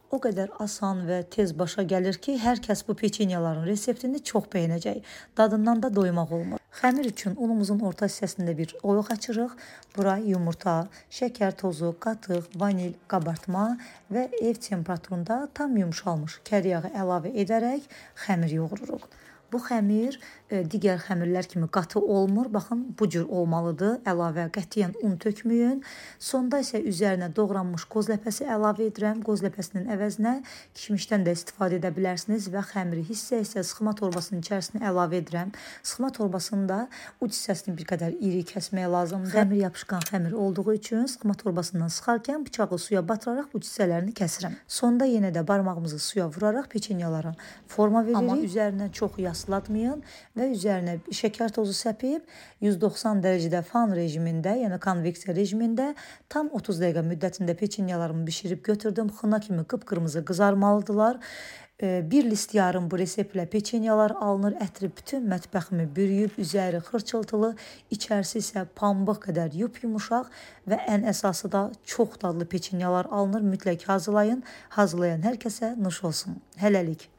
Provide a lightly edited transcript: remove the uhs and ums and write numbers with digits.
o qədər asan və tez başa gəlir ki, hər kəs bu peçenyaların reseptini çox bəyənəcək. Dadından da doymaq olmur. Xəmir üçün unumuzun orta hissəsində bir oyuq açırıq. Bura yumurta, şəkər tozu, qatıq, vanil, qabartma və ev temperaturunda tam yumşalmış kər yağı əlavə edərək xəmir yoğururuq. Bu xəmir digər xəmirlər kimi qatı olmur. Baxın, bu cür olmalıdır. Əlavə qətiyyən un tökməyin. Sonda isə üzərinə doğranmış qoz ləpəsi əlavə edirəm. Qoz ləpəsinin əvəzinə kişmişdən də istifadə edə bilərsiniz və xəmiri hissə-hissə sıxma torbasının içərisinə əlavə edirəm. Sıxma torbasını da uc hissəsini bir qədər iri kəsmək lazımdır. Xəmir yapışqan xəmir olduğu üçün sıxma torbasından sıxarkən bıçağı suya batıraraq uc hissələrini kəsirəm. Sonda yenə də barmağımızı suya vuraraq peçenyalara forma veririk. Amma üzərinə çox yaslatmayın və üzərinə şəkər tozu səpib 190 dərəcədə fan rejimində, yəni konveksiya rejimində tam 30 dəqiqə müddətində peçenyalarımı bişirib götürdüm. Xına kimi qıpqırmızı qızarmalıdırlar. Bir list yarım bu reseptlə peçenyalar alınır. Ətri bütün mətbəximi bürüyüb, üzəri xırçıltılı, içərisi isə pambıq qədər yumuşaq və ən əsası da çox dadlı peçenyalar alınır. Mütləq hazırlayın. Hazırlayan hər kəsə nuş olsun. Hələlik.